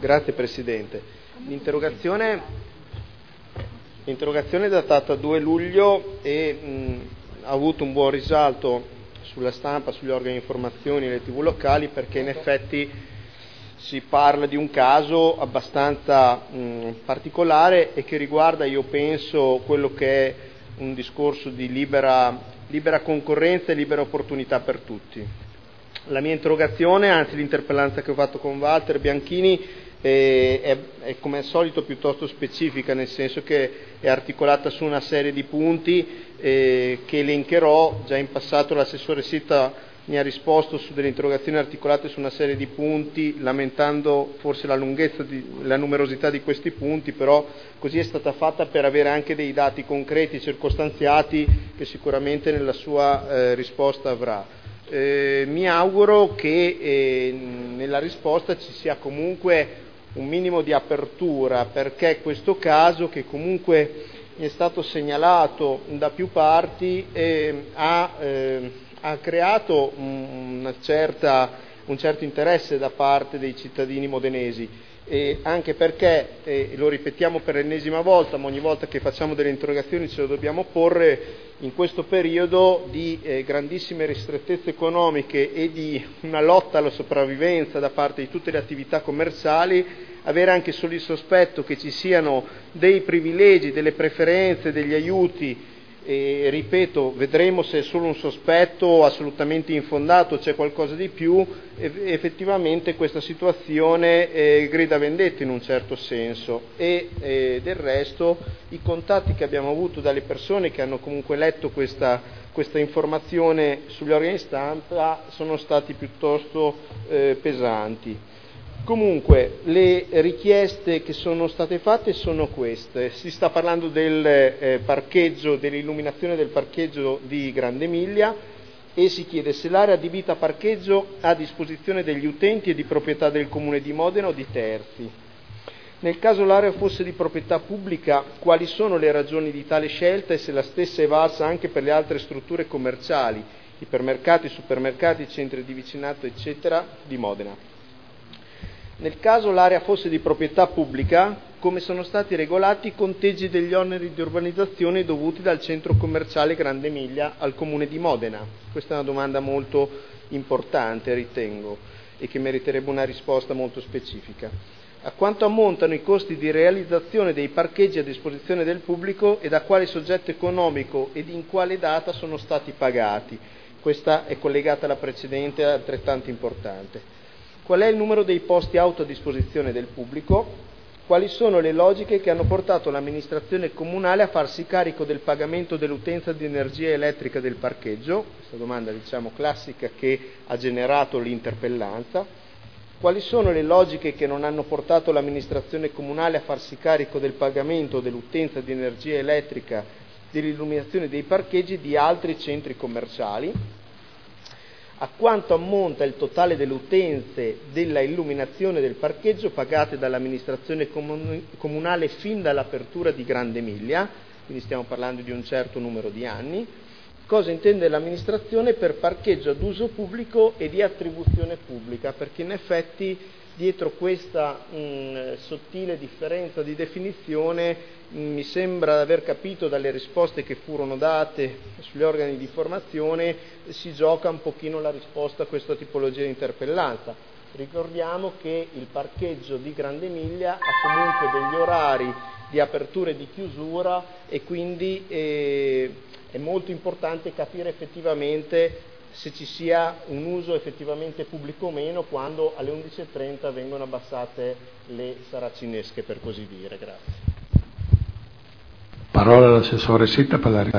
Grazie Presidente. L'interrogazione è datata 2 luglio e ha avuto un buon risalto sulla stampa, sugli organi di informazione e le TV locali, perché in effetti si parla di un caso abbastanza particolare e che riguarda, io penso, quello che è un discorso di libera concorrenza e libera opportunità per tutti. La mia interrogazione, anzi l'interpellanza che ho fatto con Walter Bianchini, è come al solito piuttosto specifica, nel senso che è articolata su una serie di punti che elencherò. Già in passato l'assessore Sitta mi ha risposto su delle interrogazioni articolate su una serie di punti, lamentando forse la numerosità di questi punti, però così è stata fatta per avere anche dei dati concreti, circostanziati, che sicuramente nella sua risposta avrà. Mi auguro che nella risposta ci sia comunque un minimo di apertura, perché questo caso, che comunque mi è stato segnalato da più parti, ha creato un certo interesse da parte dei cittadini modenesi, anche perché, lo ripetiamo per l'ennesima volta, ma ogni volta che facciamo delle interrogazioni ce lo dobbiamo porre, in questo periodo di grandissime ristrettezze economiche e di una lotta alla sopravvivenza da parte di tutte le attività commerciali, avere anche solo il sospetto che ci siano dei privilegi, delle preferenze, degli aiuti, e ripeto, vedremo se è solo un sospetto assolutamente infondato, c'è qualcosa di più, effettivamente questa situazione grida vendetta in un certo senso, e del resto i contatti che abbiamo avuto dalle persone che hanno comunque letto questa informazione sugli organi di stampa sono stati piuttosto pesanti. Comunque, le richieste che sono state fatte sono queste. Si sta parlando del parcheggio, dell'illuminazione del parcheggio di Grande Emilia, e si chiede se l'area adibita a parcheggio a disposizione degli utenti è di proprietà del Comune di Modena o di terzi. Nel caso l'area fosse di proprietà pubblica, quali sono le ragioni di tale scelta e se la stessa è valsa anche per le altre strutture commerciali, ipermercati, supermercati, centri di vicinato, eccetera, di Modena. Nel caso l'area fosse di proprietà pubblica, come sono stati regolati i conteggi degli oneri di urbanizzazione dovuti dal centro commerciale Grande Emilia al Comune di Modena? Questa è una domanda molto importante, ritengo, e che meriterebbe una risposta molto specifica. A quanto ammontano i costi di realizzazione dei parcheggi a disposizione del pubblico e da quale soggetto economico ed in quale data sono stati pagati? Questa è collegata alla precedente, altrettanto importante. Qual è il numero dei posti auto a disposizione del pubblico? Quali sono le logiche che hanno portato l'amministrazione comunale a farsi carico del pagamento dell'utenza di energia elettrica del parcheggio? Questa domanda, classica, che ha generato l'interpellanza. Quali sono le logiche che non hanno portato l'amministrazione comunale a farsi carico del pagamento dell'utenza di energia elettrica dell'illuminazione dei parcheggi di altri centri commerciali? A quanto ammonta il totale delle utenze della illuminazione del parcheggio pagate dall'amministrazione comunale fin dall'apertura di Grande Emilia, quindi stiamo parlando di un certo numero di anni? Cosa intende l'amministrazione per parcheggio ad uso pubblico e di attribuzione pubblica? Perché in effetti dietro questa sottile differenza di definizione mi sembra di aver capito dalle risposte che furono date sugli organi di informazione si gioca un pochino la risposta a questa tipologia di interpellanza. Ricordiamo che il parcheggio di Grande Emilia ha comunque degli orari di apertura e di chiusura, e quindi è molto importante capire effettivamente se ci sia un uso effettivamente pubblico o meno quando alle 11:30 vengono abbassate le saracinesche, per così dire. Grazie. Parola all'assessore Sitta per la